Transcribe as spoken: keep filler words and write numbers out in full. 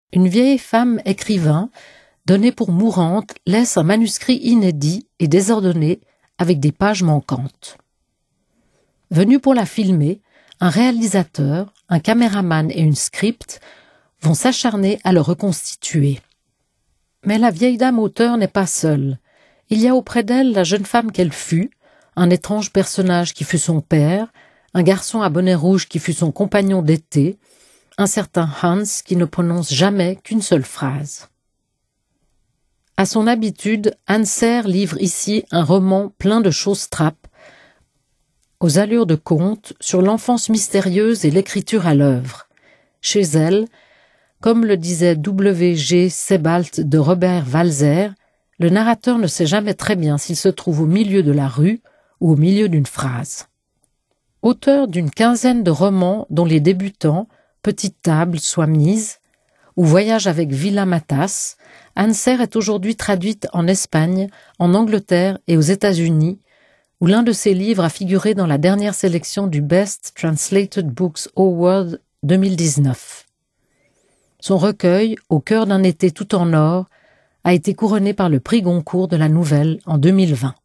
Une vieille femme écrivain, donnée pour mourante, laisse un manuscrit inédit et désordonné avec des pages manquantes. Venu pour la filmer, un réalisateur, un caméraman et une script vont s'acharner à le reconstituer. Mais la vieille dame auteure n'est pas seule. Il y a auprès d'elle la jeune femme qu'elle fut, un étrange personnage qui fut son père, un garçon à bonnet rouge qui fut son compagnon d'été, un certain Hans qui ne prononce jamais qu'une seule phrase. À son habitude, Anne Serre livre ici un roman plein de choses trappes, aux allures de conte, sur l'enfance mystérieuse et l'écriture à l'œuvre. Chez elle, comme le disait W G Sebald de Robert Walser, le narrateur ne sait jamais très bien s'il se trouve au milieu de la rue ou au milieu d'une phrase. Auteur d'une quinzaine de romans dont les débutants, Petite table, soient mises, ou Voyage avec Villa Matas, Anne Serre est aujourd'hui traduite en Espagne, en Angleterre et aux États-Unis, où l'un de ses livres a figuré dans la dernière sélection du Best Translated Books Award deux mille dix-neuf. Son recueil, Au cœur d'un été tout en or, a été couronné par le prix Goncourt de la nouvelle en deux mille vingt.